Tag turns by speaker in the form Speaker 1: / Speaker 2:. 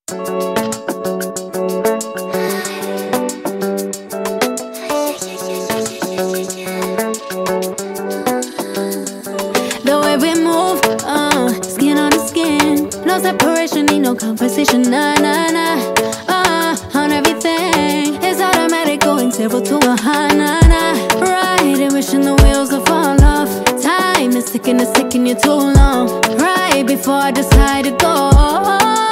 Speaker 1: The way we move, skin on the skin. No separation, need no conversation, nah, nah, nah. On everything, it's automatic, going 0 to 100, nah, nah. Riding, wishing the wheels will fall off. Time is ticking, it's taking you too long. Right before I decide to go.